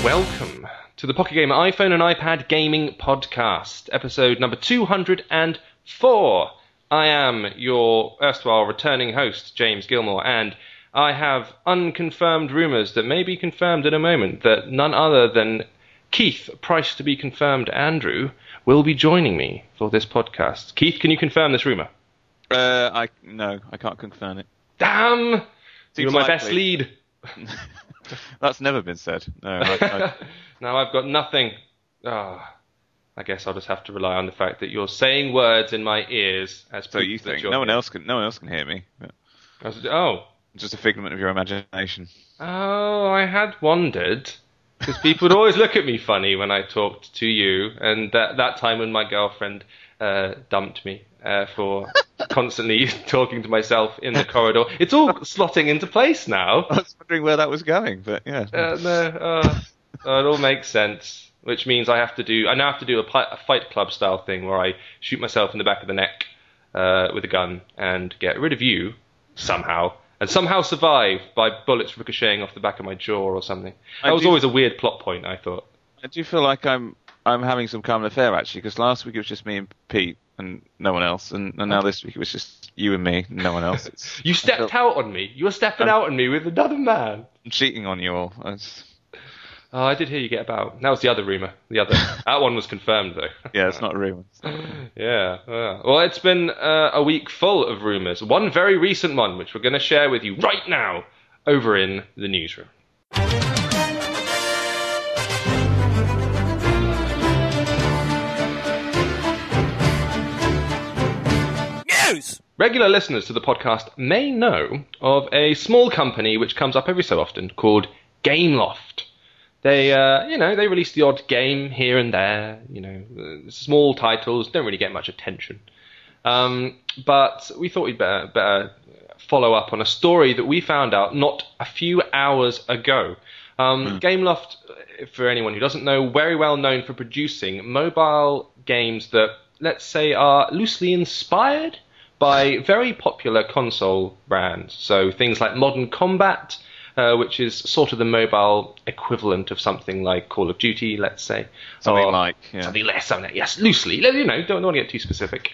welcome to the Pocket Gamer iPhone and iPad Gaming Podcast, episode number 204. I am your erstwhile returning host, James Gilmore, and I have unconfirmed rumours that may be confirmed in a moment that none other than Keith, Price to be confirmed Andrew, will be joining me for this podcast. Keith, can you confirm this rumour? No, I can't confirm it. Damn! You're my likely. best lead. That's never been said. No, Now I've got nothing. I guess I'll just have to rely on the fact that you're saying words in my ears as so you think no one else can hear me. Oh, just a figment of your imagination. Oh, I had wondered because people would always look at me funny when I talked to you, and that time when my girlfriend dumped me for constantly talking to myself in the corridor. It's all slotting into place now. I was wondering where that was going, but yeah. It all makes sense. Which means I now have to do a Fight Club style thing where I shoot myself in the back of the neck with a gun and get rid of you somehow, and somehow survive by bullets ricocheting off the back of my jaw or something. That was always a weird plot point, I thought. I do feel like I'm having some common affair, actually, because last week it was just me and Pete and no one else, and now this week it was just you and me and no one else. You stepped out on me. You were stepping out on me with another man. I'm cheating on you all. Oh, I did hear you get about. That was the other rumour. That one was confirmed, though. Yeah, it's not a rumour. Yeah. Well, it's been a week full of rumours. One very recent one, which we're going to share with you right now over in the newsroom. News! Regular listeners to the podcast may know of a small company which comes up every so often called Gameloft. They, they release the odd game here and there. Small titles don't really get much attention. But we thought we'd better follow up on a story that we found out not a few hours ago. Gameloft, for anyone who doesn't know, very well known for producing mobile games that, let's say, are loosely inspired by very popular console brands. So things like Modern Combat, which is sort of the mobile equivalent of something like Call of Duty, let's say. Something like, yes, loosely. Don't want to get too specific.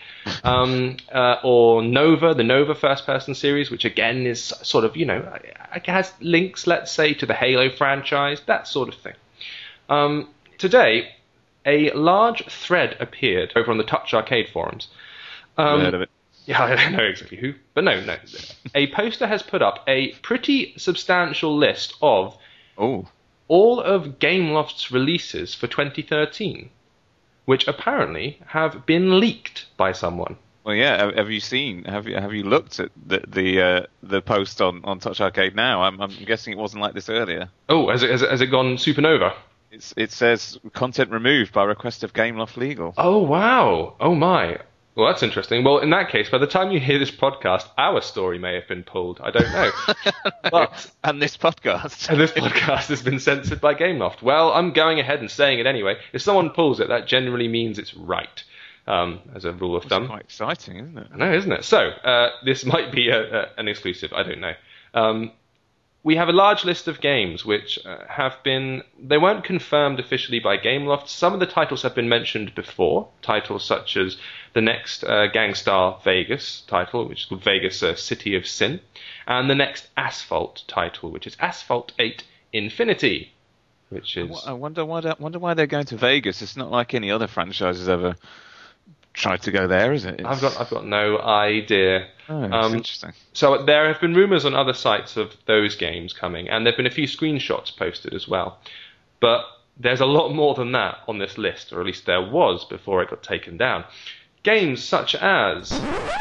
Or Nova, the Nova first-person series, which again is sort of, has links, let's say, to the Halo franchise, that sort of thing. Today, a large thread appeared over on the Touch Arcade forums. Heard of it. Yeah, I don't know exactly who, but no. A poster has put up a pretty substantial list of all of Gameloft's releases for 2013, which apparently have been leaked by someone. Well, yeah. Have you looked at the post on Touch Arcade now? I'm guessing it wasn't like this earlier. Oh, has it gone supernova? It says content removed by request of Gameloft Legal. Oh wow! Oh my! Well, that's interesting. Well, in that case, by the time you hear this podcast, our story may have been pulled. I don't know. And this podcast has been censored by Gameloft. Well, I'm going ahead and saying it anyway. If someone pulls it, that generally means it's right, as a rule of thumb. It's quite exciting, isn't it? I know, isn't it? So, this might be an exclusive. I don't know. We have a large list of games which they weren't confirmed officially by Gameloft. Some of the titles have been mentioned before, titles such as the next Gangstar Vegas title, which is called Vegas City of Sin, and the next Asphalt title, which is Asphalt 8 Infinity, which is... I wonder why they're going to Vegas. It's not like any other franchise has ever tried to go there, is it? I've got no idea. Oh, that's interesting. So there have been rumours on other sites of those games coming, and there have been a few screenshots posted as well. But there's a lot more than that on this list, or at least there was before it got taken down. Games such as...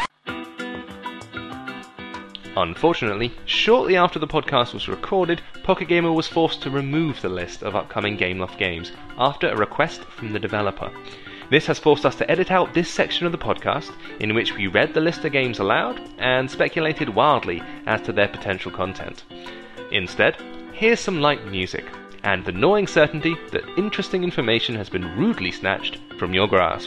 Unfortunately, shortly after the podcast was recorded, Pocket Gamer was forced to remove the list of upcoming Gameloft games after a request from the developer. This has forced us to edit out this section of the podcast, in which we read the list of games aloud and speculated wildly as to their potential content. Instead, here's some light music, and the gnawing certainty that interesting information has been rudely snatched from your grasp.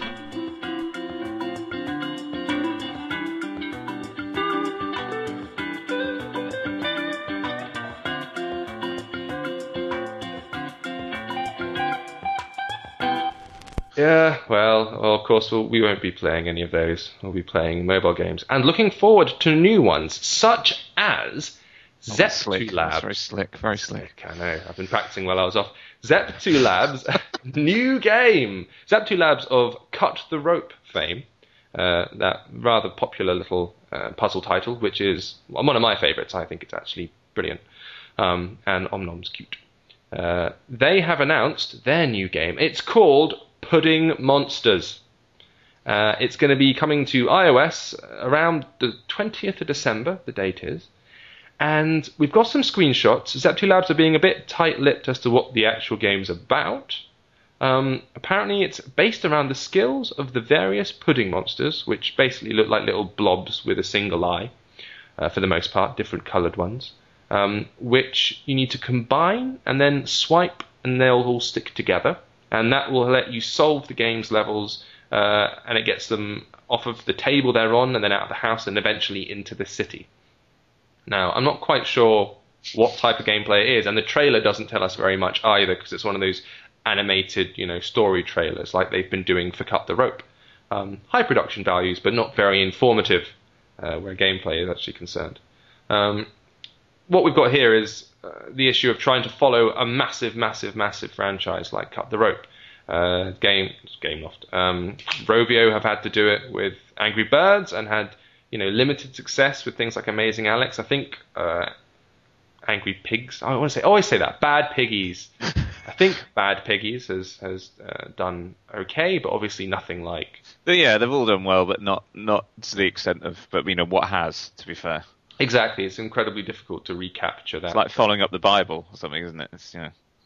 Yeah, well, of course, we won't be playing any of those. We'll be playing mobile games and looking forward to new ones, such as Zep2 That's Labs. very slick, very slick. I know, I've been practicing while I was off. Zep2 Labs, new game. Zep2 Labs of Cut the Rope fame, that rather popular little puzzle title, which is one of my favourites. I think it's actually brilliant. And Om Nom's cute. They have announced their new game. It's called Pudding Monsters. It's going to be coming to iOS around the 20th of December, the date is. And we've got some screenshots. Zep2 Labs are being a bit tight-lipped as to what the actual game's about. Apparently it's based around the skills of the various pudding monsters, which basically look like little blobs with a single eye, for the most part, different coloured ones, which you need to combine and then swipe and they'll all stick together. And that will let you solve the game's levels, and it gets them off of the table they're on and then out of the house and eventually into the city. Now, I'm not quite sure what type of gameplay it is, and the trailer doesn't tell us very much either, because it's one of those animated, story trailers like they've been doing for Cut the Rope. High production values, but not very informative where gameplay is actually concerned. What we've got here is the issue of trying to follow a massive franchise like Cut the Rope. Gameloft. Rovio have had to do it with Angry Birds and had limited success with things like Amazing Alex. I think Angry Pigs. I always say that. Bad Piggies. I think Bad Piggies has done okay, but obviously nothing like. Yeah, they've all done well, but not to the extent of. But what has, to be fair. Exactly, it's incredibly difficult to recapture that. It's like following up the Bible or something, isn't it? It's,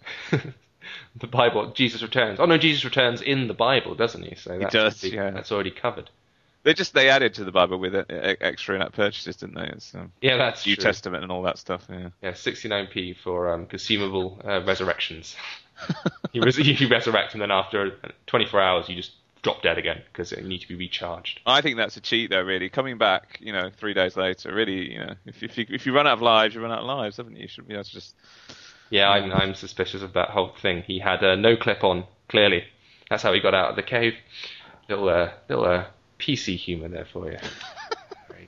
The Bible, Jesus Returns. Oh no, Jesus Returns in the Bible, doesn't he? So he does. Yeah, that's already covered. They added to the Bible with extra in-app purchases, didn't they? It's, yeah, that's New true. Testament and all that stuff. Yeah, 69p for consumable resurrections. you resurrect, and then after 24 hours, you just drop dead again because it need to be recharged. I think that's a cheat, though. Really, coming back, 3 days later, really, if you run out of lives, you run out of lives, haven't you? You shouldn't be able to just. Yeah, I'm suspicious of that whole thing. He had no clip on. Clearly, that's how he got out of the cave. Little PC humour there for you. Very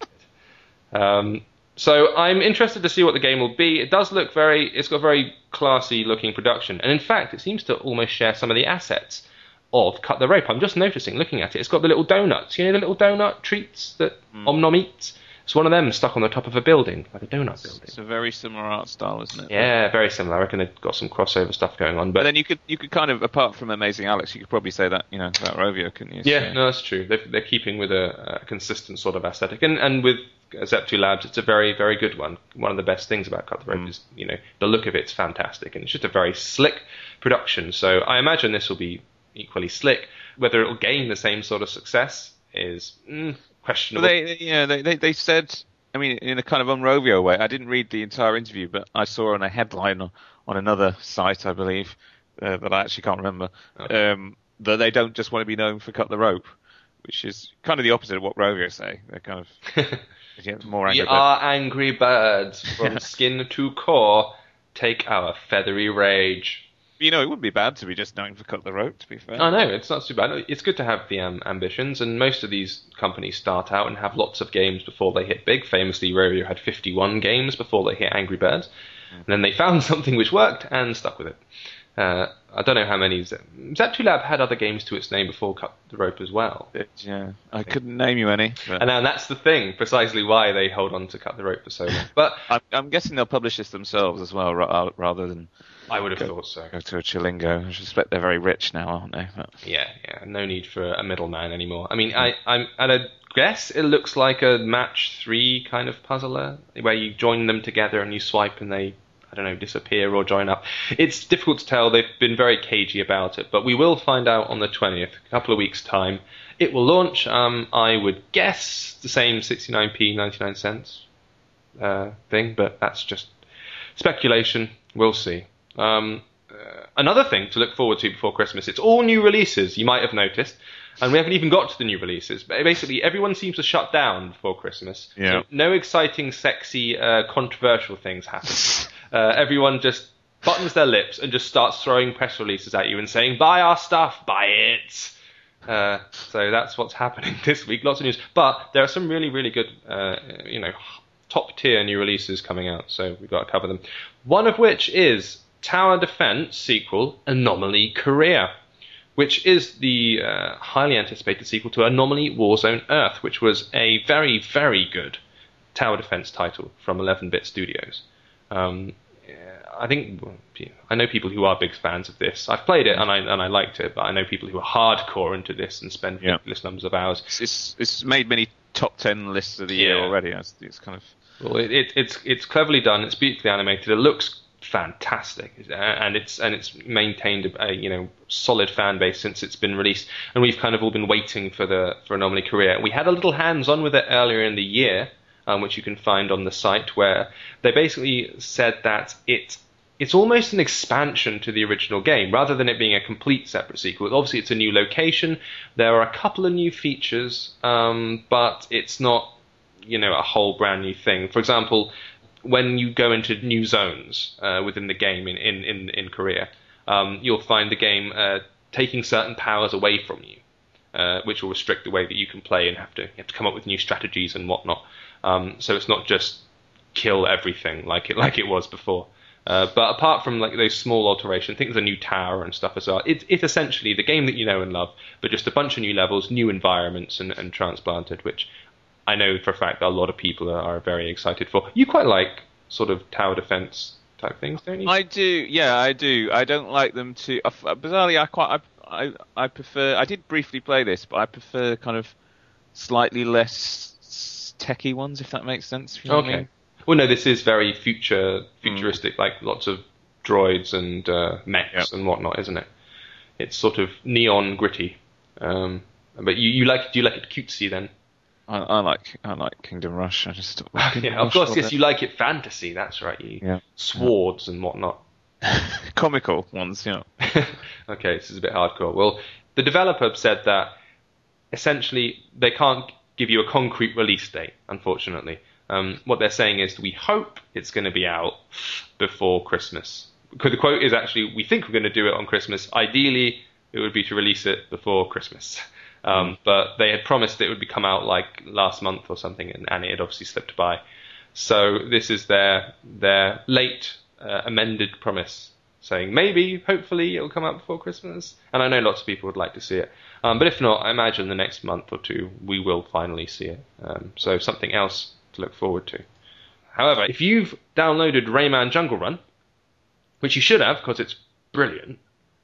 good. So I'm interested to see what the game will be. It does look it's got very classy looking production, and in fact, it seems to almost share some of the assets of Cut the Rope. I'm just noticing, looking at it, it's got the little donuts. The little donut treats that Om Nom eats? It's one of them stuck on the top of a building, like a donut building. It's a very similar art style, isn't it? Yeah, very similar. I reckon they've got some crossover stuff going on. But then you could kind of, apart from Amazing Alex, you could probably say that, about Rovio, couldn't you? Yeah, no, that's true. They're keeping with a consistent sort of aesthetic. And with Zep2 Labs, it's a very, very good one. One of the best things about Cut the Rope is, the look of it's fantastic. And it's just a very slick production. So I imagine this will be equally slick. Whether it will gain the same sort of success is questionable. Well, they said, in a kind of un-Rovio way, I didn't read the entire interview, but I saw on a headline on another site, I believe, that I actually can't remember, that they don't just want to be known for Cut the Rope, which is kind of the opposite of what Rovio say. They're kind of more angry. We are angry birds from skin to core. Take our feathery rage. It wouldn't be bad to be just known for Cut the Rope, to be fair. I know, it's not too bad. It's good to have the ambitions, and most of these companies start out and have lots of games before they hit big. Famously, Rovio had 51 games before they hit Angry Birds, and then they found something which worked and stuck with it. I don't know how many. Zep2 Lab had other games to its name before Cut the Rope as well. Yeah, I couldn't name you any. But... And that's the thing, precisely why they hold on to Cut the Rope for so long. But I'm guessing they'll publish this themselves as well, rather than. I would have thought so. Go to a Chilingo. I suspect they're very rich now, aren't they? But... Yeah. No need for a middleman anymore. I'm at a guess it looks like a match 3 kind of puzzler, where you join them together and you swipe and they, disappear or join up. It's difficult to tell. They've been very cagey about it, but we will find out on the 20th, a couple of weeks' time. It will launch, I would guess, the same 69p, 99 cents thing, but that's just speculation. We'll see. Another thing to look forward to before Christmas, it's all new releases, you might have noticed, and we haven't even got to the new releases. Basically, everyone seems to shut down before Christmas. Yeah. So no exciting, sexy, controversial things happen. Everyone just buttons their lips, and just starts throwing press releases at you and saying, "Buy our stuff, buy it." So that's what's happening this week. Lots of news, but there are some really, really good, top tier new releases coming out. So we've got to cover them. One of which is Tower Defense sequel Anomaly Korea, which is the highly anticipated sequel to Anomaly Warzone Earth, which was a very, very good tower defense title from 11-Bit Studios. I know people who are big fans of this. I've played it and I liked it, but I know people who are hardcore into this and spend ridiculous numbers of hours. It's made many top 10 lists of the year already. It's kind of it's cleverly done. It's beautifully animated. It looks fantastic, and it's maintained a solid fan base since it's been released. And we've kind of all been waiting for Anomaly Korea. We had a little hands-on with it earlier in the year, which you can find on the site, where they basically said that it's almost an expansion to the original game, rather than it being a complete separate sequel. Obviously, it's a new location. There are a couple of new features, but it's not, a whole brand new thing. For example, when you go into new zones within the game in Korea, you'll find the game taking certain powers away from you, which will restrict the way that you can play, and you have to come up with new strategies and whatnot. So it's not just kill everything like it was before. But apart from those small alterations, I think there's a new tower and stuff as well. It's essentially the game that you know and love, but just a bunch of new levels, new environments, and transplanted, which I know for a fact that a lot of people are very excited for. You quite like sort of tower defense type things, don't you? I do. Yeah, I do. I don't like them too. Bizarrely, I prefer. I did briefly play this, but I prefer kind of slightly less techie ones, if that makes sense. You know what I mean? Well, no, this is very futuristic, like lots of droids and mechs and whatnot, isn't it? It's sort of neon gritty. But do you like it cutesy then? I like Kingdom Rush. I just of course, yes, you like it fantasy. That's right. Swords and whatnot. Comical ones, Okay, this is a bit hardcore. Well, the developer said that essentially they can't give you a concrete release date, unfortunately. What they're saying is we hope it's going to be out before Christmas. The quote is actually, we think we're going to do it on Christmas. Ideally, it would be to release it before Christmas. But they had promised it would come out like last month or something, and it had obviously slipped by. So this is their late amended promise, saying maybe, hopefully, it'll come out before Christmas. And I know lots of people would like to see it. But if not, I imagine the next month or two we will finally see it. So something else to look forward to. However, if you've downloaded Rayman Jungle Run, which you should have because it's brilliant,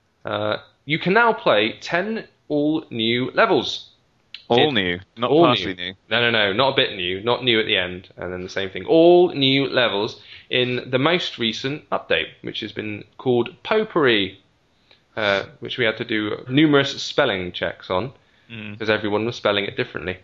you can now play 10 all-new levels. All new, not partially new. No, not a bit new, not new at the end, and then the same thing. All new levels in the most recent update, which has been called Potpourri, which we had to do numerous spelling checks on, because everyone was spelling it differently.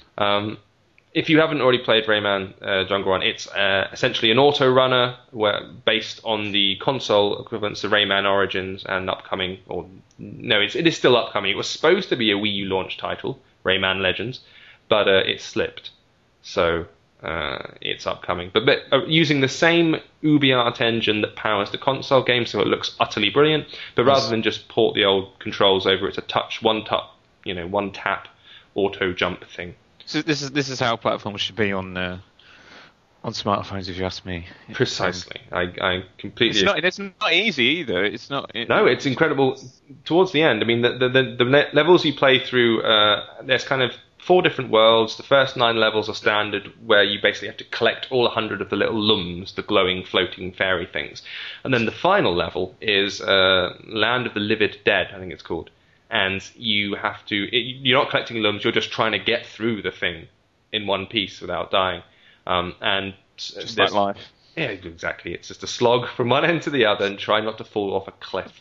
If you haven't already played Rayman Jungle Run, it's essentially an auto runner based on the console equivalents of Rayman Origins and upcoming, it is still upcoming. It was supposed to be a Wii U launch title, Rayman Legends, but it slipped. So it's upcoming. But using the same UbiArt engine that powers the console game, so it looks utterly brilliant. But rather than just port the old controls over, it's a one tap auto jump thing. So this is how platforms should be on smartphones, if you ask me. Precisely, I completely. It's not easy either. It's not. No, it's incredible. Towards the end, I mean, the levels you play through, there's kind of 4 different worlds. The first 9 levels are standard, where you basically have to collect all 100 of the little lums, the glowing, floating fairy things, and then the final level is Land of the Livid Dead, I think it's called. And you have to. You're not collecting lums. You're just trying to get through the thing in one piece without dying. And just like life. Yeah, exactly. It's just a slog from one end to the other, and try not to fall off a cliff.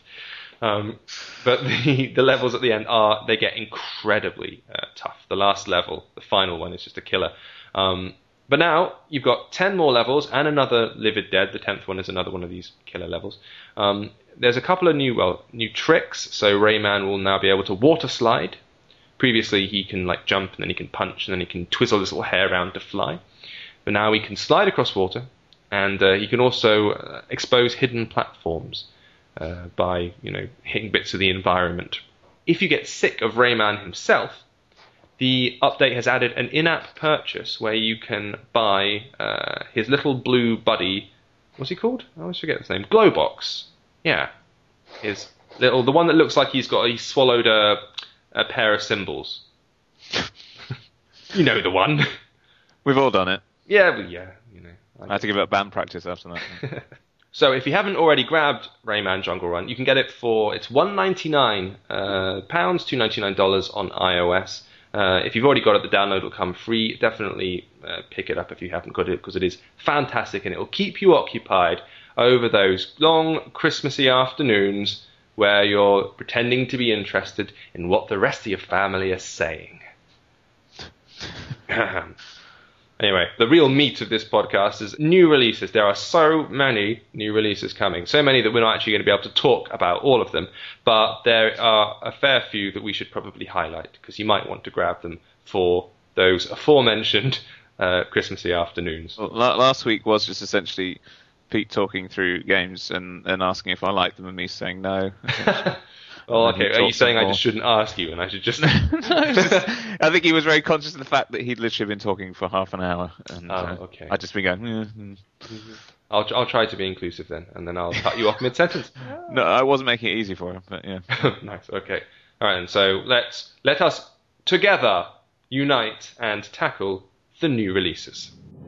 But the levels at the end they get incredibly tough. The last level, the final one, is just a killer. But now you've got 10 more levels and another Livid Dead. The 10th one is another one of these killer levels. There's a couple of new tricks. So Rayman will now be able to water slide. Previously he can jump, and then he can punch, and then he can twizzle his little hair around to fly. But now he can slide across water, And he can also expose hidden platforms by, hitting bits of the environment. If you get sick of Rayman himself, the update has added an in-app purchase where you can buy his little blue buddy. What's he called? I always forget his name. Glowbox. Yeah. The one that looks like he swallowed a pair of cymbals. You know the one. We've all done it. Yeah, I had to give up band practice after that. So if you haven't already grabbed Rayman Jungle Run, you can get it for, it's £1.99, $2.99 on iOS. If you've already got it, the download will come free. Definitely pick it up if you haven't got it, because it is fantastic and it will keep you occupied over those long Christmassy afternoons where you're pretending to be interested in what the rest of your family are saying. Anyway, the real meat of this podcast is new releases. There are so many new releases coming. So many that we're not actually going to be able to talk about all of them. But there are a fair few that we should probably highlight, because you might want to grab them for those aforementioned Christmassy afternoons. Well, last week was just essentially Pete talking through games and asking if I liked them and me saying no. Oh, okay. Are you saying I just shouldn't ask you and I should just... I think he was very conscious of the fact that he'd literally been talking for half an hour. And, okay. I'd just been going... I'll try to be inclusive then, and then I'll cut you off mid-sentence. No, I wasn't making it easy for him, but yeah. Nice, okay. All right, and so let us together unite and tackle the new releases.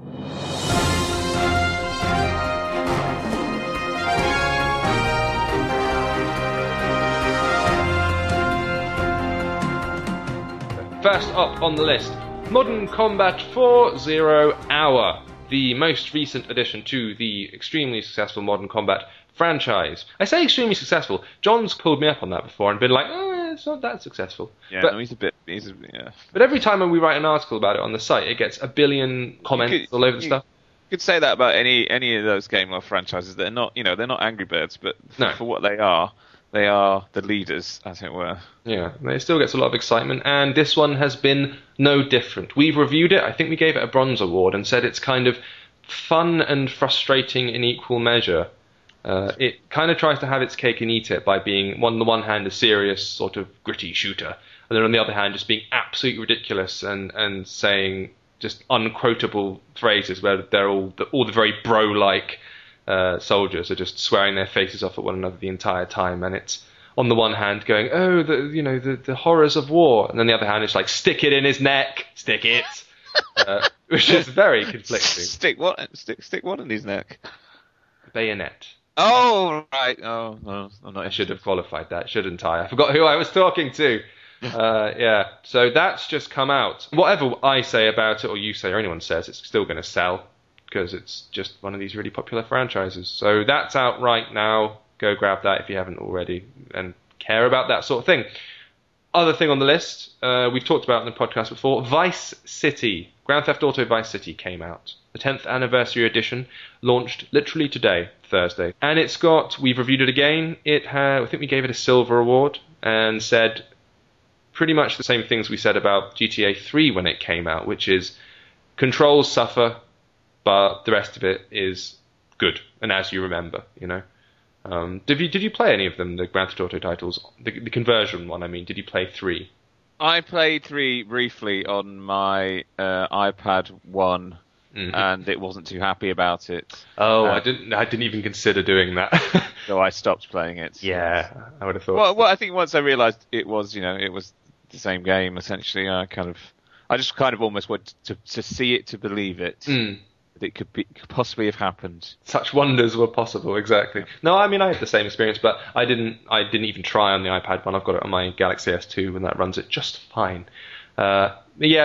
First up on the list, Modern Combat 4 Zero Hour, the most recent addition to the extremely successful Modern Combat franchise. I say extremely successful. John's pulled me up on that before and been like, it's not that successful. Yeah, but, no, yeah. But every time we write an article about it on the site, it gets a billion comments all over the stuff. You could say that about any of those Gameloft franchises. They're not Angry Birds, but for what they are the leaders, as it were. Yeah, it still gets a lot of excitement, and this one has been no different. We've reviewed it. I think we gave it a bronze award and said it's kind of fun and frustrating in equal measure. It kind of tries to have its cake and eat it by being, on the one hand, a serious sort of gritty shooter, and then on the other hand, just being absolutely ridiculous and saying just unquotable phrases where they're all the very bro-like soldiers are just swearing their faces off at one another the entire time, and it's on the one hand going, the horrors of war, and then the other hand it's like, stick it in his neck, stick it, which is very conflicting. Stick what in his neck? Bayonet. Oh right. Oh no, I'm not. I should have qualified that, shouldn't I? I forgot who I was talking to. Yeah. So that's just come out. Whatever I say about it, or you say, or anyone says, it's still going to sell, because it's just one of these really popular franchises. So that's out right now. Go grab that if you haven't already and care about that sort of thing. Other thing on the list, we've talked about in the podcast before, Vice City. Grand Theft Auto Vice City came out. The 10th anniversary edition launched literally today, Thursday. And we've reviewed it again. I think we gave it a silver award and said pretty much the same things we said about GTA 3 when it came out, which is controls suffer, but the rest of it is good, and as you remember, Did you play any of them, the Grand Theft Auto titles? The conversion one, I mean. Did you play 3? I played 3 briefly on my iPad 1, and it wasn't too happy about it. Oh, I didn't even consider doing that. So I stopped playing it. Yeah, I would have thought. Well, I think once I realised it was the same game, essentially, I just kind of almost wanted to see it to believe it. That it could possibly have happened. Such wonders were possible, exactly. No, I mean, I had the same experience, but I didn't even try on the iPad one. I've got it on my Galaxy S2, and that runs it just fine. What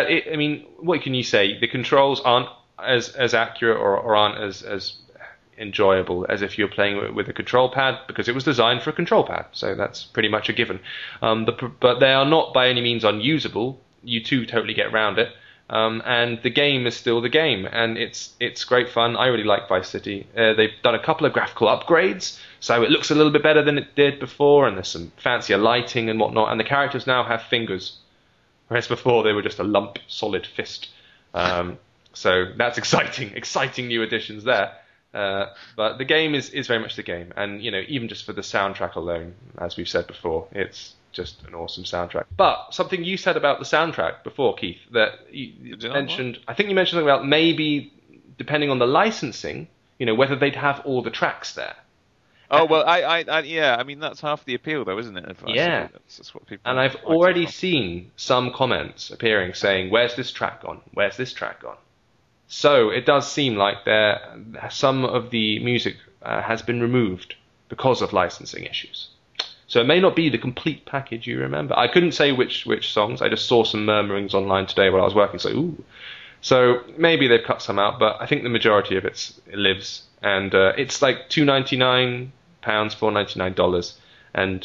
can you say? The controls aren't as accurate or aren't as enjoyable as if you're playing with a control pad, because it was designed for a control pad, so that's pretty much a given. But they are not by any means unusable. You too totally get around it. And the game is still the game, and it's great fun. I really like Vice City. They've done a couple of graphical upgrades, so it looks a little bit better than it did before, and there's some fancier lighting and whatnot, and the characters now have fingers, whereas before they were just a lump, solid fist. So that's exciting new additions there. But the game is very much the game, and even just for the soundtrack alone, as we've said before, it's just an awesome soundtrack. But something you said about the soundtrack before, Keith, that you mentioned, I think you mentioned something about maybe depending on the licensing, whether they'd have all the tracks there. Oh well, yeah. I mean, that's half the appeal, though, isn't it? Yeah. That's what people. And I've already seen some comments appearing saying, "Where's this track gone? Where's this track gone?" So it does seem like some of the music has been removed because of licensing issues. So it may not be the complete package you remember. I couldn't say which songs. I just saw some murmurings online today while I was working. So ooh. So maybe they've cut some out, but I think the majority of it lives, and it's like £2.99, $4.99, and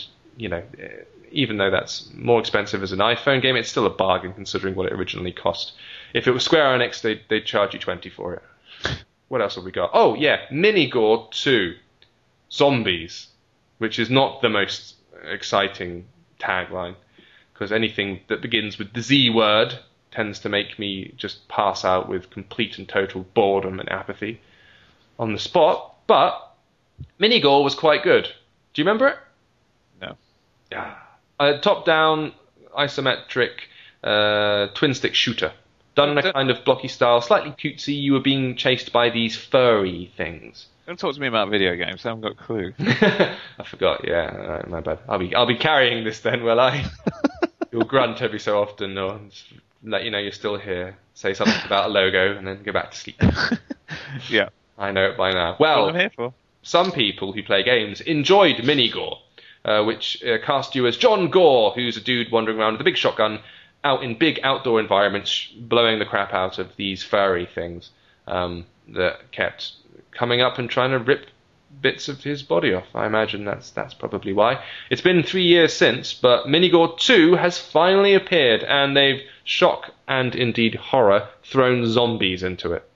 even though that's more expensive as an iPhone game, it's still a bargain considering what it originally cost. If it was Square Enix, they'd charge you $20 for it. What else have we got? Oh yeah, Minigore 2, Zombies, which is not the most exciting tagline, because anything that begins with the Z word tends to make me just pass out with complete and total boredom and apathy on the spot. But Minigore was quite good. Do you remember it? No. Yeah. Top-down, isometric, twin-stick shooter. Done in a kind of blocky style, slightly cutesy. You were being chased by these furry things. Don't talk to me about video games. I haven't got a clue. I forgot. Yeah, my bad. I'll be carrying this then, will I? You'll grunt every so often, or let you know you're still here. Say something about a logo, and then go back to sleep. Yeah, I know it by now. Well, what I'm here for. Some people who play games enjoyed Minigore, which cast you as John Gore, who's a dude wandering around with a big shotgun out in big outdoor environments, blowing the crap out of these furry things that kept coming up and trying to rip bits of his body off. I imagine that's probably why. It's been 3 years since, but Minigore 2 has finally appeared, and they've, shock and indeed horror, thrown zombies into it.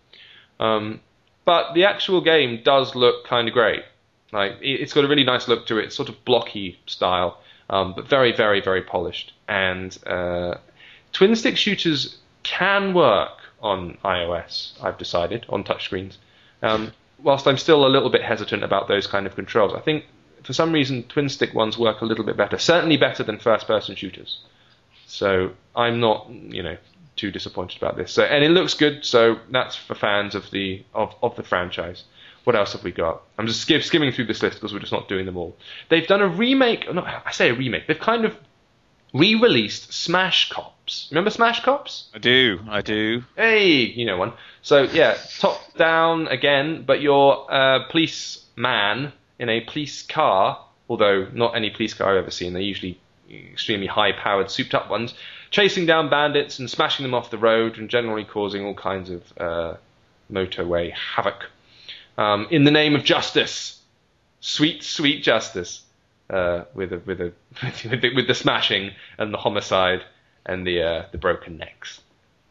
But the actual game does look kind of great. Like, it's got a really nice look to it. It's sort of blocky style, but very, very, very polished. And twin-stick shooters can work on iOS, I've decided, on touchscreens. Whilst I'm still a little bit hesitant about those kind of controls. I think, for some reason, twin-stick ones work a little bit better. Certainly better than first-person shooters. So I'm not, too disappointed about this. So, and it looks good, so that's for fans of the franchise. What else have we got? I'm just skimming through this list because we're just not doing them all. They've done a remake. No, I say a remake. They've kind of re-released Smash Cops. Remember Smash Cops? I do. Hey, you know one. So yeah, top down again, but you're a policeman in a police car. Although not any police car I've ever seen. They're usually extremely high-powered, souped-up ones, chasing down bandits and smashing them off the road and generally causing all kinds of motorway havoc. In the name of justice, sweet, sweet justice, with the smashing and the homicide and the broken necks.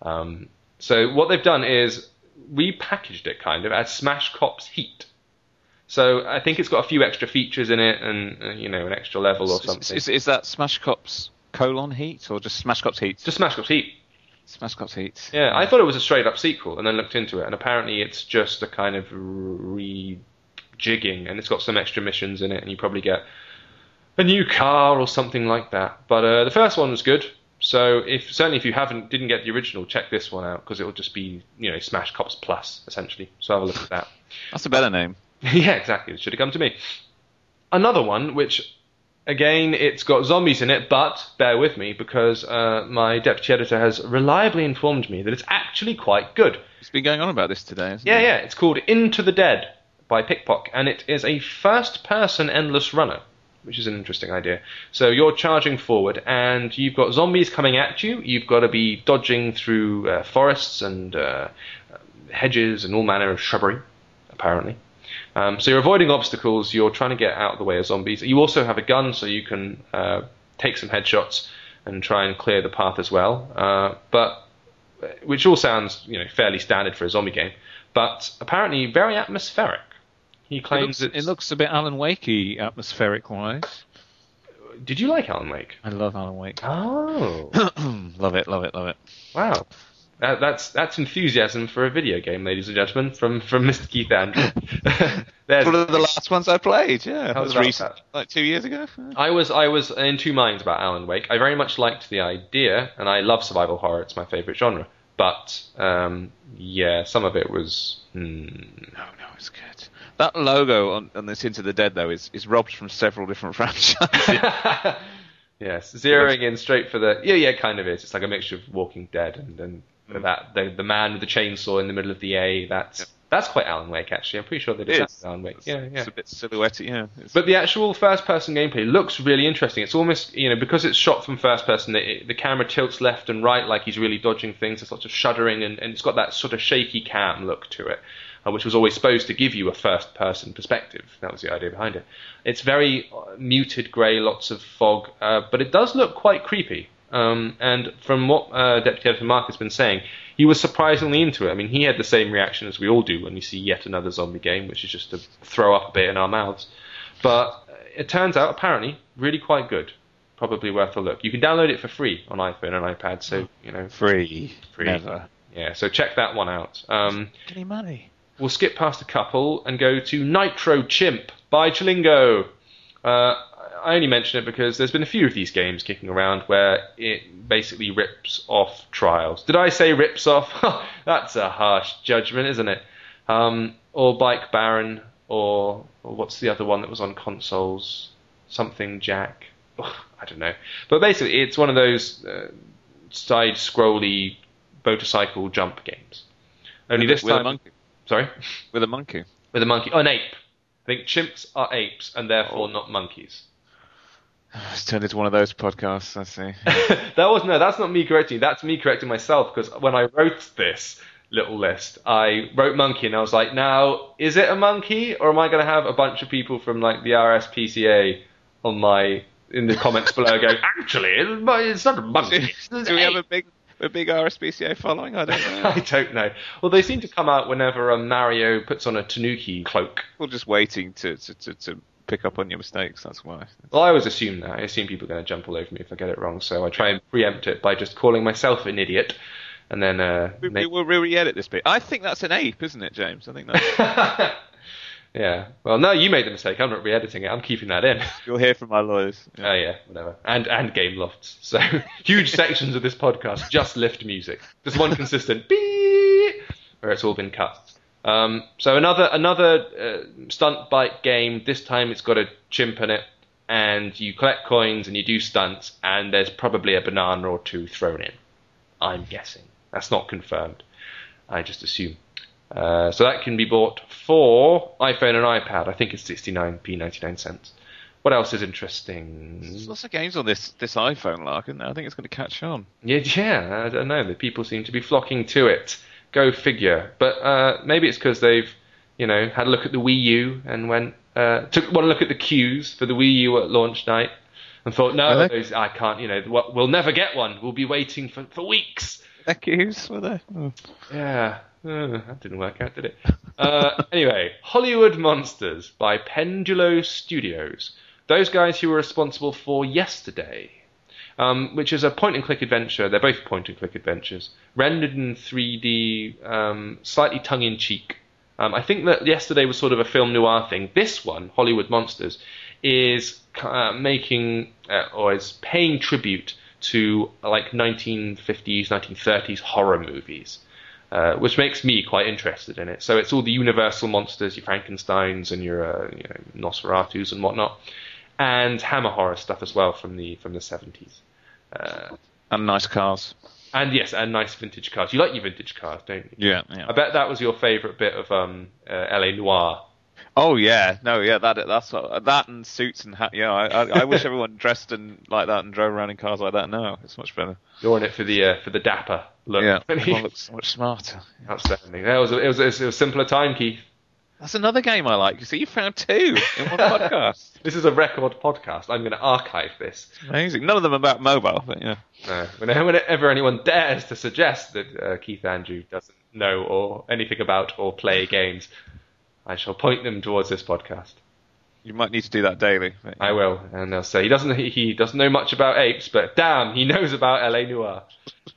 So what they've done is repackaged it kind of as Smash Cops Heat. So I think it's got a few extra features in it and an extra level or something. Is that Smash Cops Heat or just Smash Cops Heat? Just Smash Cops Heat. Smash Cops Heat. Yeah, I thought it was a straight up sequel and then looked into it, and apparently it's just a kind of rejigging, and it's got some extra missions in it, and you probably get a new car or something like that. But the first one was good. So if you didn't get the original, check this one out because it will just be Smash Cops Plus essentially. So have a look at that. That's a better name. Yeah, exactly. It should have come to me. Another one, which again it's got zombies in it, but bear with me because my deputy editor has reliably informed me that it's actually quite good. It's been going on about this today, hasn't it? Yeah. It's called Into the Dead by Pickpock, and it is a first-person endless runner, which is an interesting idea. So you're charging forward, and you've got zombies coming at you. You've got to be dodging through forests and hedges and all manner of shrubbery, apparently. So you're avoiding obstacles. You're trying to get out of the way of zombies. You also have a gun, so you can take some headshots and try and clear the path as well. But which all sounds fairly standard for a zombie game, but apparently very atmospheric. He claims it looks a bit Alan Wakey atmospheric-wise. Did you like Alan Wake? I love Alan Wake. Oh. Love it. Wow. That's enthusiasm for a video game, ladies and gentlemen, from Mr. Keith Andrew. One of the last ones I played. Yeah, How that was about recent, that? like 2 years ago. I was in two minds about Alan Wake. I very much liked the idea, and I love survival horror. It's my favourite genre. But yeah, some of it was. No, it's good. That logo on this Into the Dead though is robbed from several different franchises. Yes, zeroing in straight for the it kind of is. It's like a mixture of Walking Dead and the man with the chainsaw in the middle of the A. That's quite Alan Wake actually. I'm pretty sure they did that with Alan Wake. It's a bit silhouette, yeah. But the actual first-person gameplay looks really interesting. It's almost because it's shot from first person, the camera tilts left and right like he's really dodging things. There's lots of shuddering and it's got that sort of shaky cam look to it. Which was always supposed to give you a first-person perspective. That was the idea behind it. It's very muted grey, lots of fog, but it does look quite creepy. And from what Deputy Editor Mark has been saying, he was surprisingly into it. I mean, he had the same reaction as we all do when we see yet another zombie game, which is just to throw up a bit in our mouths. But it turns out, apparently, really quite good. Probably worth a look. You can download it for free on iPhone and iPad, so, Free. Never. Yeah, so check that one out. Any money? We'll skip past a couple and go to Nitro Chimp by Chillingo. I only mention it because there's been a few of these games kicking around where it basically rips off Trials. Did I say rips off? That's a harsh judgment, isn't it? Or Bike Baron, or what's the other one that was on consoles? Something Jack. I don't know. But basically, it's one of those side-scrolly motorcycle jump games. Only this time... a monkey. Sorry? With a monkey. With a monkey. Oh, an ape. I think chimps are apes and therefore not monkeys. It's turned into one of those podcasts, I see. That's not me correcting you. That's me correcting myself because when I wrote this little list, I wrote monkey and I was like, now, is it a monkey or am I going to have a bunch of people from like the RSPCA in the comments below going, actually, it's not a monkey. Do we have a big RSPCA following? I don't know. I don't know. Well, they seem to come out whenever Mario puts on a Tanuki cloak. We're just waiting to pick up on your mistakes, that's why. Well, I always assume that. I assume people are going to jump all over me if I get it wrong, so I try and preempt it by just calling myself an idiot, and then... We'll re-edit this bit. I think that's an ape, isn't it, James? I think that's... Yeah. Well, no, you made the mistake. I'm not re-editing it. I'm keeping that in. You'll hear from my lawyers. Yeah. Yeah, whatever. And game lofts. So huge sections of this podcast just lift music. Just one consistent beep, where it's all been cut. So another stunt bike game. This time it's got a chimp in it, and you collect coins and you do stunts, and there's probably a banana or two thrown in. I'm guessing. That's not confirmed. I just assume. So that can be bought for iPhone and iPad. I think it's 69p 99 cents. What else is interesting? There's lots of games on this iPhone, Lark, isn't there? I think it's going to catch on. Yeah, I don't know. The people seem to be flocking to it. Go figure. But maybe it's because they've, had a look at the Wii U and took one look at the queues for the Wii U at launch night and thought, no, I can't. We'll never get one. We'll be waiting for weeks. The queues were there. Oh. Yeah. That didn't work out, did it? Anyway, Hollywood Monsters by Pendulo Studios. Those guys who were responsible for Yesterday, which is a point-and-click adventure. They're both point-and-click adventures, rendered in 3D, slightly tongue-in-cheek. I think that Yesterday was sort of a film noir thing. This one, Hollywood Monsters, is making or is paying tribute to like 1950s, 1930s horror movies. Which makes me quite interested in it. So it's all the Universal monsters, your Frankensteins and your Nosferatus and whatnot, and Hammer horror stuff as well from the 70s. And nice cars. And yes, and nice vintage cars. You like your vintage cars, don't you? Yeah. I bet that was your favourite bit of LA Noire. Oh yeah, no, yeah, that's that and suits and hat. Yeah, I wish everyone dressed in like that and drove around in cars like that. No, it's much better. You're in it for the dapper look. Yeah, everyone looks so much smarter. Yeah. Outstanding. It was a simpler time, Keith. That's another game I like. You see, you found two in one podcast. This is a record podcast. I'm going to archive this. It's amazing. None of them about mobile, but yeah. No, whenever anyone dares to suggest that Keith Andrew doesn't know or anything about or play games, I shall point them towards this podcast. You might need to do that daily. But, yeah. I will, and they'll say he doesn't know much about apes, but damn, he knows about LA Noire.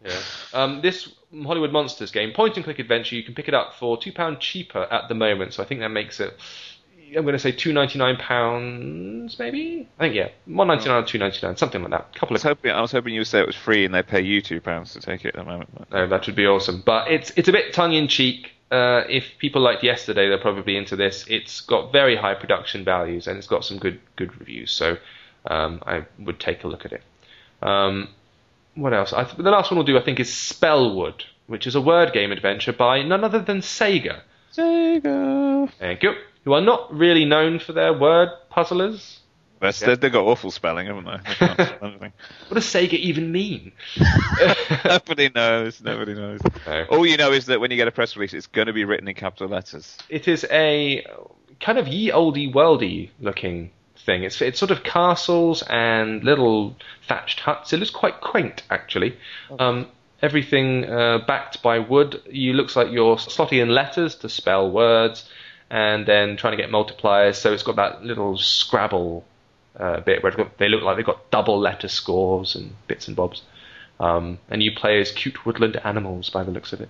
Yeah. This Hollywood Monsters game, point and click adventure, you can pick it up for £2 cheaper at the moment. So I think that makes it, I'm going to say £2.99 maybe. I think £1.99 or £2.99, something like that. I was hoping you would say it was free and they pay you £2 to take it at the moment. No, that would be awesome. But it's a bit tongue in cheek. If people liked Yesterday, they're probably into this. It's got very high production values and it's got some good reviews. So I would take a look at it. What else? The last one we'll do, I think, is Spellwood, which is a word game adventure by none other than Sega. Sega. Thank you. Who are not really known for their word puzzlers. They've got awful spelling, haven't they? They can't spell anything. What does Sega even mean? Nobody knows. No. All you know is that when you get a press release, it's going to be written in capital letters. It is a kind of ye olde worldy looking thing. It's sort of castles and little thatched huts. It looks quite quaint, actually. Everything backed by wood. It looks like you're slotting in letters to spell words and then trying to get multipliers. So it's got that little Scrabble bit where they look like they've got double letter scores and bits and bobs. And you play as cute woodland animals by the looks of it.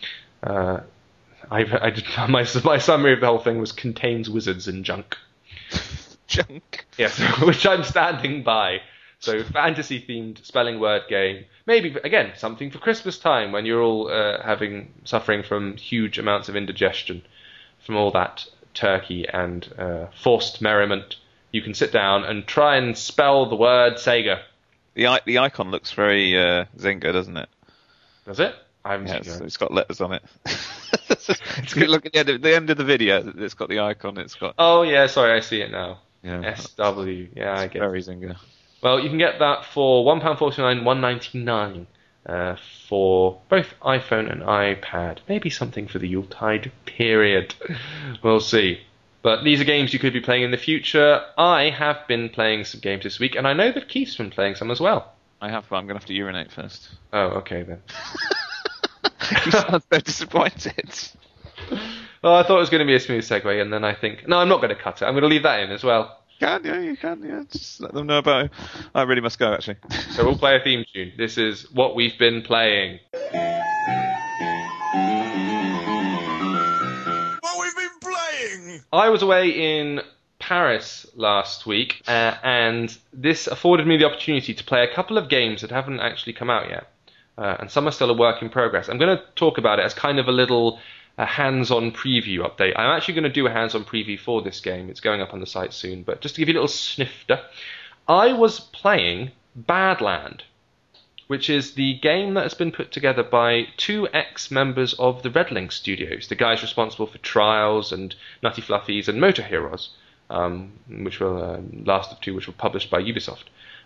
My summary of the whole thing was contains wizards and junk. Junk. Yes, which I'm standing by. So fantasy-themed spelling word game. Maybe, again, something for Christmas time when you're all suffering from huge amounts of indigestion from all that turkey and forced merriment. You can sit down and try and spell the word Sega. The icon looks very Zynga, doesn't it? Does it? I haven't seen it. It's got letters on it. Look at the end of the video. It's got the icon. It's got. Oh yeah, sorry, I see it now. Yeah. SW. Yeah, I get it. Very Zynga. Well, you can get that for £1.49, £1.99 for both iPhone and iPad. Maybe something for the Yuletide period. We'll see. But these are games you could be playing in the future. I have been playing some games this week, and I know that Keith's been playing some as well. I have, but I'm going to have to urinate first. Oh, okay then. You sound so disappointed. Well, I thought it was going to be a smooth segue, and then I think, no, I'm not going to cut it. I'm going to leave that in as well. You can. Just let them know about it. I really must go, actually. So we'll play a theme tune. This is what we've been playing. I was away in Paris last week, and this afforded me the opportunity to play a couple of games that haven't actually come out yet, and some are still a work in progress. I'm going to talk about it as kind of a little hands-on preview update. I'm actually going to do a hands-on preview for this game. It's going up on the site soon, but just to give you a little snifter, I was playing Badland, which is the game that has been put together by two ex-members of the Redling Studios, the guys responsible for Trials and Nutty Fluffies and Motor Heroes, which were last of two, which were published by Ubisoft.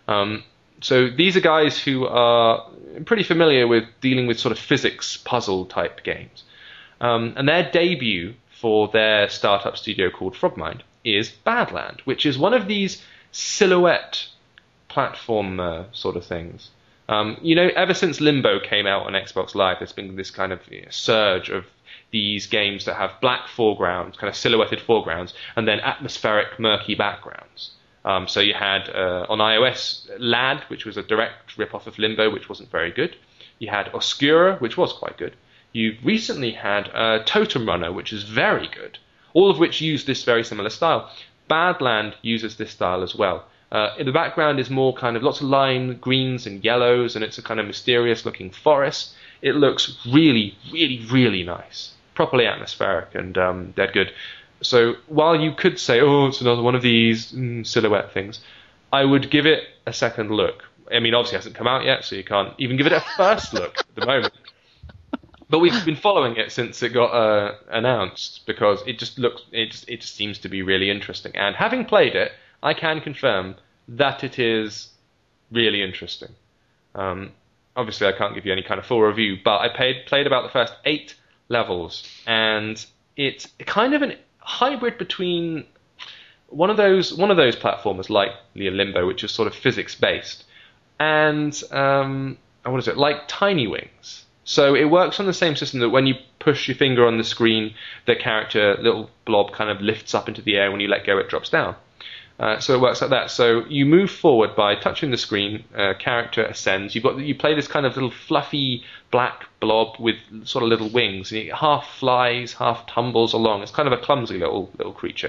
So these are guys who are pretty familiar with dealing with sort of physics puzzle type games. And their debut for their startup studio called Frogmind is Badland, which is one of these silhouette platform sort of things. Ever since Limbo came out on Xbox Live, there's been this kind of surge of these games that have black foregrounds, kind of silhouetted foregrounds, and then atmospheric, murky backgrounds. So you had, on iOS, Lad, which was a direct rip-off of Limbo, which wasn't very good. You had Oscura, which was quite good. You've recently had Totem Runner, which is very good, all of which use this very similar style. Badland uses this style as well. In the background is more kind of lots of lime greens and yellows, and it's a kind of mysterious-looking forest. It looks really, really, really nice, properly atmospheric and dead good. So while you could say, oh, it's another one of these silhouette things, I would give it a second look. I mean, obviously it hasn't come out yet, so you can't even give it a first look at the moment. But we've been following it since it got announced because it just seems to be really interesting. And having played it, I can confirm that it is really interesting. Obviously, I can't give you any kind of full review, but I played about the first 8 levels, and it's kind of a hybrid between one of those platformers like Limbo, which is sort of physics based, and like Tiny Wings. So it works on the same system that when you push your finger on the screen, the character, little blob, kind of lifts up into the air. When you let go, it drops down. So it works like that. So you move forward by touching the screen. Character ascends. You play this kind of little fluffy black blob with sort of little wings. And he half flies, half tumbles along. It's kind of a clumsy little creature,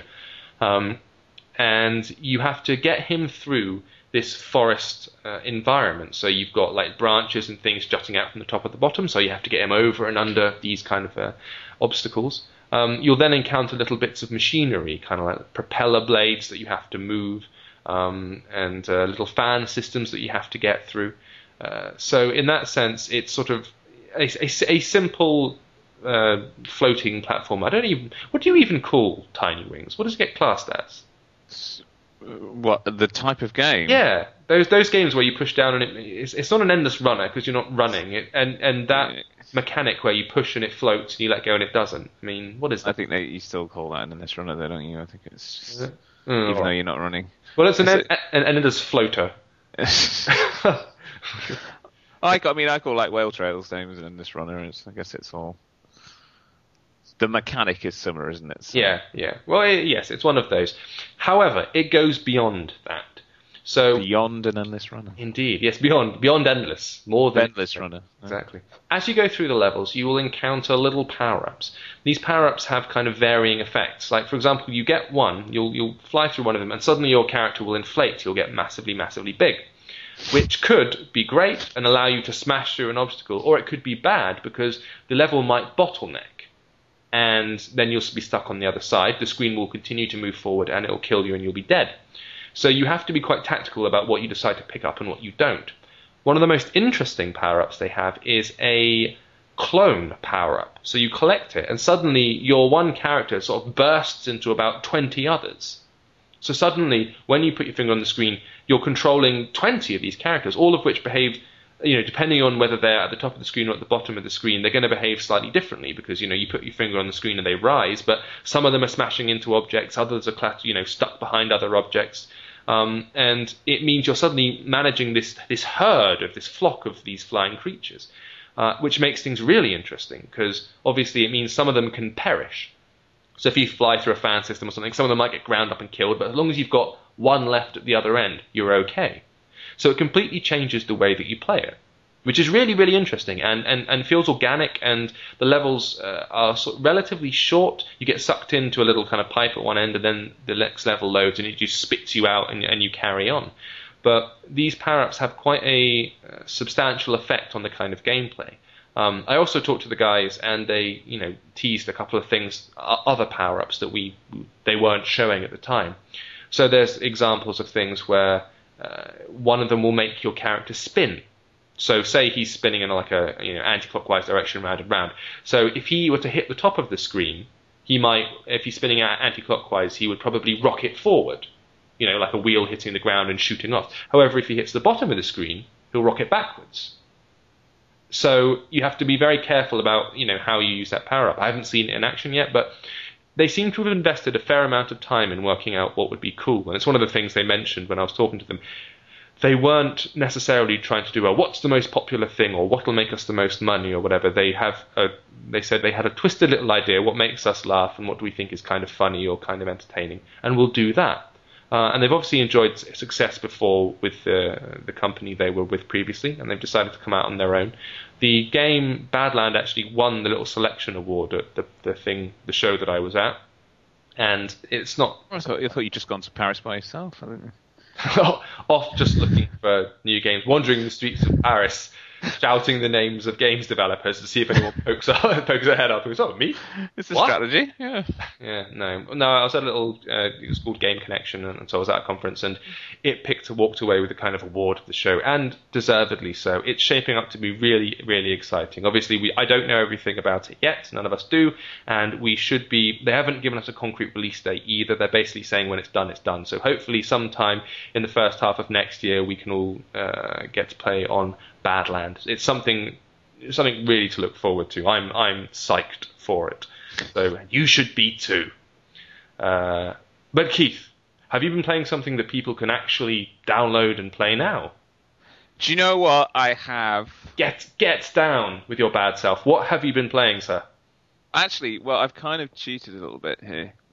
and you have to get him through this forest environment. So you've got like branches and things jutting out from the top of the bottom. So you have to get him over and under these kind of obstacles. You'll then encounter little bits of machinery, kind of like propeller blades that you have to move, and little fan systems that you have to get through. So in that sense, it's sort of a simple floating platform. What do you even call Tiny Wings? What does it get classed as? What, the type of game? Yeah, those games where you push down and it's not an endless runner because you're not running, and that mechanic where you push and it floats and you let go and it doesn't. I mean, what is that? I think you still call that an endless runner, though, don't you? I think it's just, even though you're not running. Well, it's an endless floater. I call like Whale Trails games an endless runner. I guess it's all. The mechanic is similar, isn't it? So. Yeah. Well, yes, it's one of those. However, it goes beyond that. So beyond an endless runner. Indeed, yes, beyond endless, more than endless runner. Exactly. As you go through the levels, you will encounter little power-ups. These power-ups have kind of varying effects. Like, for example, you get one, you'll fly through one of them, and suddenly your character will inflate. You'll get massively, massively big, which could be great and allow you to smash through an obstacle, or it could be bad because the level might bottleneck. And then you'll be stuck on the other side. The screen will continue to move forward and it'll kill you and you'll be dead. So you have to be quite tactical about what you decide to pick up and what you don't. One of the most interesting power-ups they have is a clone power-up. So you collect it and suddenly your one character sort of bursts into about 20 others. So suddenly, when you put your finger on the screen, you're controlling 20 of these characters, all of which behave, depending on whether they're at the top of the screen or at the bottom of the screen, they're going to behave slightly differently because, you put your finger on the screen and they rise, but some of them are smashing into objects, others are stuck behind other objects. And it means you're suddenly managing this herd of this flock of these flying creatures, which makes things really interesting because obviously it means some of them can perish. So if you fly through a fan system or something, some of them might get ground up and killed, but as long as you've got one left at the other end, you're okay. So it completely changes the way that you play it, which is really, really interesting and feels organic, and the levels are relatively short. You get sucked into a little kind of pipe at one end, and then the next level loads, and it just spits you out, and you carry on. But these power-ups have quite a substantial effect on the kind of gameplay. I also talked to the guys, and they, teased a couple of things, other power-ups that they weren't showing at the time. So there's examples of things where one of them will make your character spin. So say he's spinning in like a anti-clockwise direction round and round. So if he were to hit the top of the screen, he might, if he's spinning anti-clockwise, he would probably rocket forward, like a wheel hitting the ground and shooting off. However, if he hits the bottom of the screen, he'll rocket backwards. So you have to be very careful about how you use that power up. I haven't seen it in action yet, but they seem to have invested a fair amount of time in working out what would be cool. And it's one of the things they mentioned when I was talking to them. They weren't necessarily trying to do, what's the most popular thing or what will make us the most money or whatever. They said they had a twisted little idea, what makes us laugh and what do we think is kind of funny or kind of entertaining, and we'll do that. And they've obviously enjoyed success before with the company they were with previously, and they've decided to come out on their own. The game Badland actually won the little selection award at the show that I was at, and it's not. I thought you'd just gone to Paris by yourself, hadn't you? Off just looking for new games, wandering the streets of Paris, shouting the names of games developers to see if anyone pokes their head up. It was, me? It's a strategy, yeah. Yeah, no, I was at a little, it was called Game Connection, and so I was at a conference, and it walked away with a kind of award of the show, and deservedly so. It's shaping up to be really, really exciting. Obviously, I don't know everything about it yet, none of us do, and we should be, they haven't given us a concrete release date either. They're basically saying when it's done, it's done. So hopefully sometime in the first half of next year, we can all get to play on Badland. It's something really to look forward to. I'm psyched for it. So you should be too. But Keith, have you been playing something that people can actually download and play now? Do you know what I have? Get down with your bad self. What have you been playing, sir? Actually, well, I've kind of cheated a little bit here.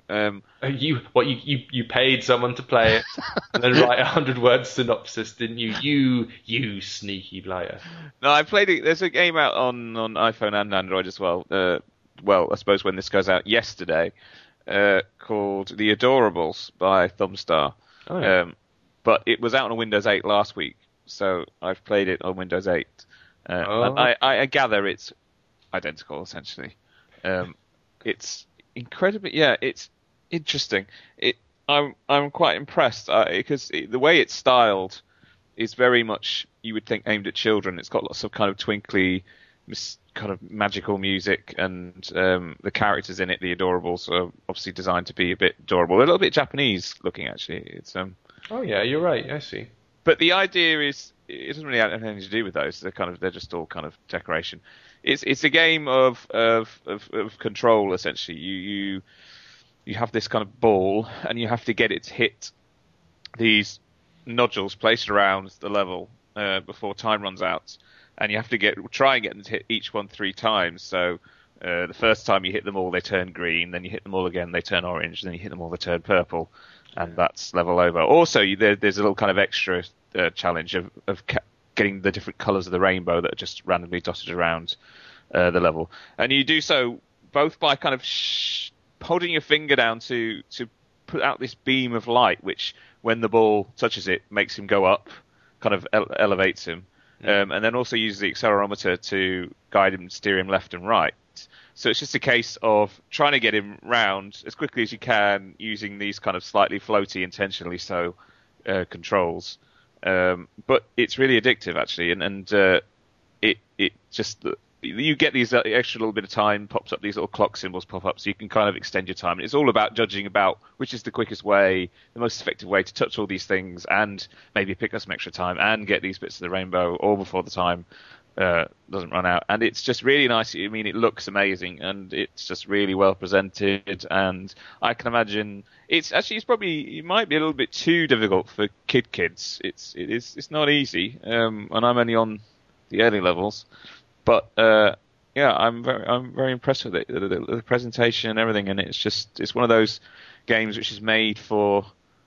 You paid someone to play it and then write 100 word synopsis, didn't you? You sneaky blighter. No, I played it. There's a game out on iPhone and Android as well. Well, I suppose when this goes out yesterday, called The Adorables by Thumbstar. Oh, yeah. But it was out on Windows 8 last week, so I've played it on Windows 8. And I gather it's identical, essentially. It's incredibly, it's interesting. I'm quite impressed because the way it's styled is very much, you would think, aimed at children. It's got lots of kind of twinkly, kind of magical music, and the characters in it, the Adorables, are obviously designed to be a bit adorable, a little bit Japanese looking actually. It's Oh yeah, you're right. I see. But the idea is, it doesn't really have anything to do with those. They're just all kind of decoration. It's a game of control, essentially. You have this kind of ball, and you have to get it to hit these nodules placed around the level before time runs out, and you have to try and get them to hit each one 3 times. So the first time you hit them all, they turn green. Then you hit them all again, they turn orange. Then you hit them all, they turn purple, and that's level over. Also, there's a little kind of extra challenge of getting the different colours of the rainbow that are just randomly dotted around the level, and you do so both by kind of holding your finger down to put out this beam of light, which, when the ball touches it, makes him go up, kind of elevates him, and then also uses the accelerometer to guide him, steer him left and right. So it's just a case of trying to get him round as quickly as you can using these kind of slightly floaty, intentionally so, controls. But it's really addictive, actually, and it just, you get these extra little bit of time, pops up, these little clock symbols pop up, so you can kind of extend your time. And it's all about judging about which is the quickest way, the most effective way to touch all these things, and maybe pick up some extra time and get these bits of the rainbow all before the time doesn't run out. And it's just really nice. I mean, it looks amazing, and it's just really well presented. And I can imagine it might be a little bit too difficult for kids. It's not easy, and I'm only on the early levels. But I'm very impressed with it, the presentation and everything, and it's one of those games which is made for.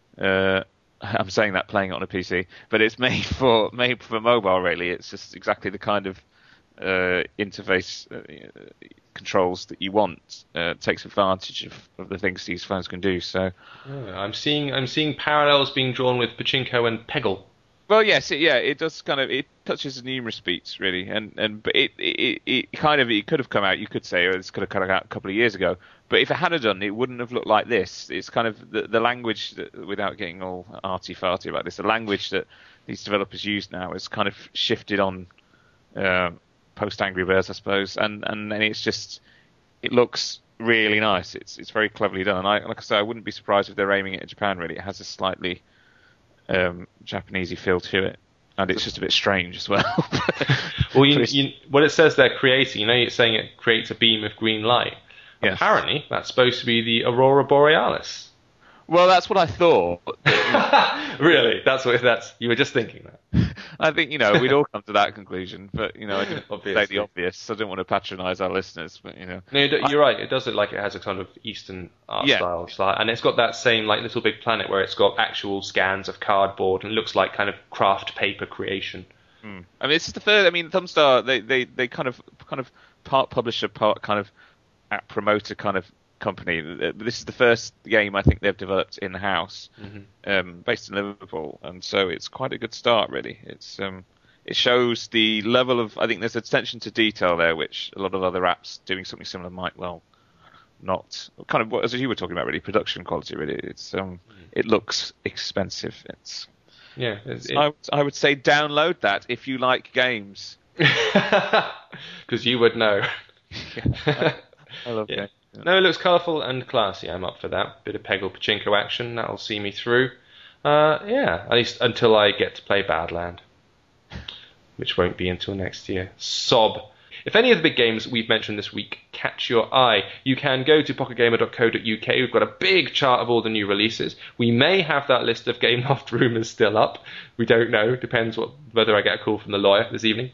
I'm saying that playing it on a PC, but it's made for mobile. Really, it's just exactly the kind of interface controls that you want. Takes advantage of the things these phones can do. So I'm seeing parallels being drawn with Pachinko and Peggle. Well, yes, it does kind of, it touches numerous beats really, but it could have come out. You could say, this could have come out a couple of years ago. But if it had done, it wouldn't have looked like this. It's kind of the language that, without getting all arty-farty about this, the language that these developers use now is kind of shifted on post Angry Birds, I suppose, and it's just, it looks really nice. It's very cleverly done, and like I say, I wouldn't be surprised if they're aiming it at Japan. Really, it has a slightly Japanesey feel to it, and it's just a bit strange as well. Well, what it says they're creating, it's saying it creates a beam of green light. Yes. Apparently, that's supposed to be the Aurora Borealis. Well, that's what I thought. Really? You were just thinking that? I think, we'd all come to that conclusion, but, I didn't say the obvious, so I didn't want to patronise our listeners, but, No, you're right. It does look like it has a kind of Eastern art style, and it's got that same, like, Little Big Planet, where it's got actual scans of cardboard, and it looks like kind of craft paper creation. I mean, it's the first, Thumbstar, they kind of part publisher, part kind of app promoter kind of company. This is the first game I think they've developed in-house, based in Liverpool, and so it's quite a good start, really. It shows the level of, I think there's attention to detail there, which a lot of other apps doing something similar might well not. Kind of, as you were talking about, really, production quality, really. It looks expensive. I would say download that if you like games. Because you would know. I love games. No, it looks colourful and classy. I'm up for that. Bit of Peggle Pachinko action. That'll see me through. At least until I get to play Badland, which won't be until next year. Sob. If any of the big games we've mentioned this week catch your eye, you can go to pocketgamer.co.uk. We've got a big chart of all the new releases. We may have that list of Gameloft rumours still up. We don't know. Depends whether I get a call from the lawyer this evening.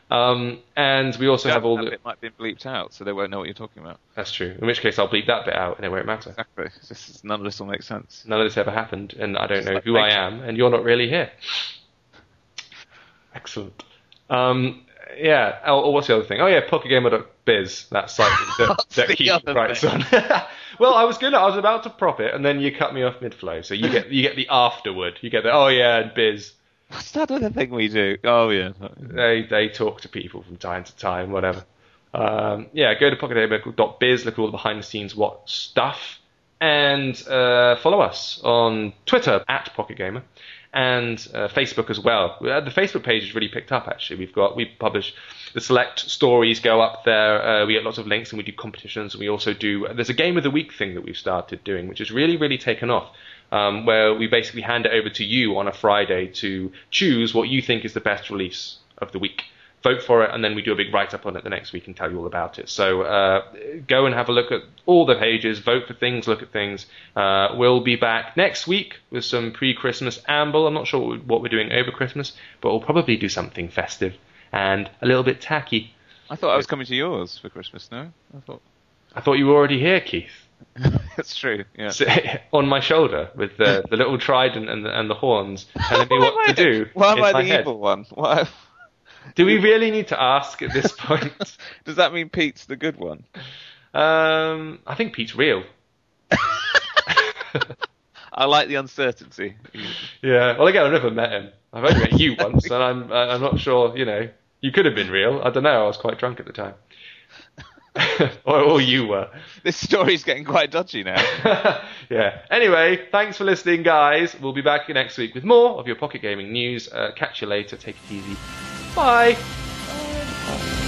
And we also have all the... It might be bleeped out, so they won't know what you're talking about. That's true. In which case, I'll bleep that bit out, and it won't matter. Exactly. None of this will make sense. None of this ever happened, and I don't know who I am, and you're not really here. Excellent. Yeah. Oh, what's the other thing? Oh, yeah, PocketGamer.biz, that site that Keith writes on. Well, I was about to prop it, and then you cut me off mid-flow, so you get the afterward. You get the, oh yeah, and biz. What's that other thing we do? Oh, yeah. They talk to people from time to time, whatever. Yeah, go to PocketGamer.biz, look at all the behind-the-scenes what stuff, and follow us on Twitter, @PocketGamer. And Facebook as well. The Facebook page has really picked up, actually. We publish the select stories go up there. We get lots of links, and we do competitions. And we also do... There's a Game of the Week thing that we've started doing, which has really, really taken off, where we basically hand it over to you on a Friday to choose what you think is the best release of the week. Vote for it, and then we do a big write-up on it the next week and tell you all about it. So go and have a look at all the pages, vote for things, look at things. We'll be back next week with some pre-Christmas amble. I'm not sure what we're doing over Christmas, but we'll probably do something festive and a little bit tacky. I thought I was coming to yours for Christmas, no? I thought you were already here, Keith. That's true, yeah. So, on my shoulder with the little trident and the horns telling me what to do. Why am I the evil one? Why? Do we really need to ask at this point? Does that mean Pete's the good one? I think Pete's real. I like the uncertainty. Yeah. Well, again, I've never met him. I've only met you once, and I'm not sure. You could have been real. I don't know. I was quite drunk at the time. or you were. This story's getting quite dodgy now. Yeah. Anyway, thanks for listening, guys. We'll be back next week with more of your Pocket Gaming news. Catch you later. Take it easy. Bye. Bye.